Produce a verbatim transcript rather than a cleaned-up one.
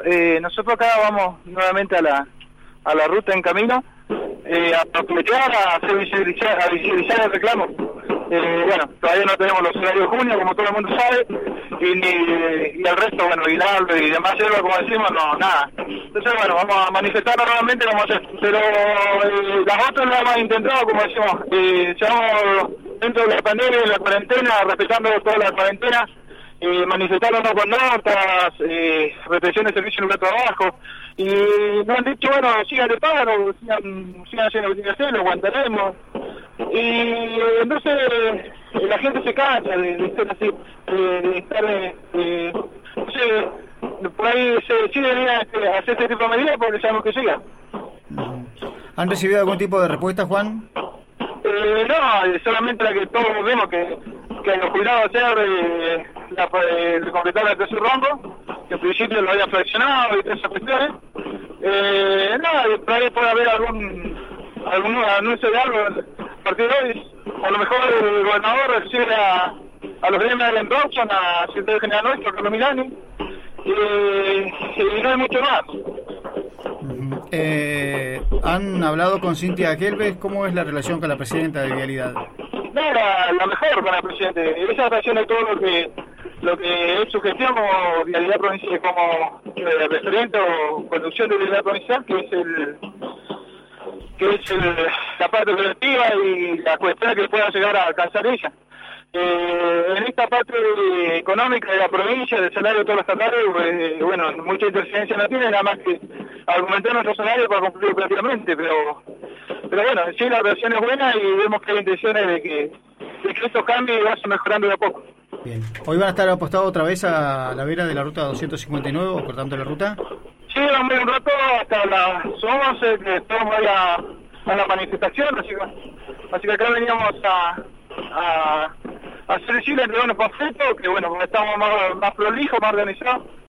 eh, nosotros acá vamos nuevamente a la a la ruta en camino, eh, a completar, a hacer visibilizar, a visibilizar el reclamo. Eh, bueno, todavía no tenemos los horarios de junio, como todo el mundo sabe, y, ni, y el resto, bueno, Guinaldo y demás hierba, como decimos, no, nada. Entonces, bueno, vamos a manifestarlo nuevamente, vamos a hacer. Pero eh, las otras lo hemos intentado, como decimos, eh, llevamos dentro de la pandemia, de la cuarentena, respetando toda la cuarentena, eh, manifestarnos con notas, eh, retención de servicio en el trabajo, y nos han dicho, bueno, sigan de paro, sigan, sigan haciendo lo que tienen que hacer, lo aguantaremos. Y entonces eh, la gente se cansa de, de estar así, de, de estar, eh, eh, no sé, por ahí se decide a hacer este tipo de medidas porque sabemos que llega. ¿Han recibido algún tipo de respuesta, Juan? Eh, no, solamente la que todos vemos que, que los jubilados hacer eh, la, eh, de completar el tercer rango, que en principio lo había fraccionado y todas esas cuestiones. Eh, no, por ahí puede haber algún algún anuncio de algo a partir de hoy. A lo mejor el gobernador recibe a, a los gremios de la Embroxon, a secretario general nuestro, Carlos Milani, eh, y no hay mucho más. Eh, ¿Han hablado con Cintia Kelves? ¿Cómo es la relación con la presidenta de Vialidad? No, la, la mejor con la presidenta. Ella relación de todo lo que lo que es su gestión como Vialidad Provincial, como eh, referente o conducción de Vialidad Provincial, que es el que es el, la parte operativa y la cuestión que pueda llegar a alcanzar ella. Eh, en esta parte económica de la provincia, del salario de todos los estatales, pues, bueno, mucha interferencia no tiene, nada más que argumentar nuestro salario para cumplir prácticamente, pero pero bueno, sí, la relación es buena y vemos que hay intenciones de que, de que esto cambie y vaya mejorando de a poco. Bien. ¿Hoy van a estar apostados otra vez a la vera de la ruta doscientos cincuenta y nueve o cortando la ruta? Sí, vamos un rato hasta las once, que estamos ahí a, a la manifestación, así que, así que acá veníamos a, a, a hacer Chile entre buenos conceptos, que bueno, estamos más, más prolijos, más organizados.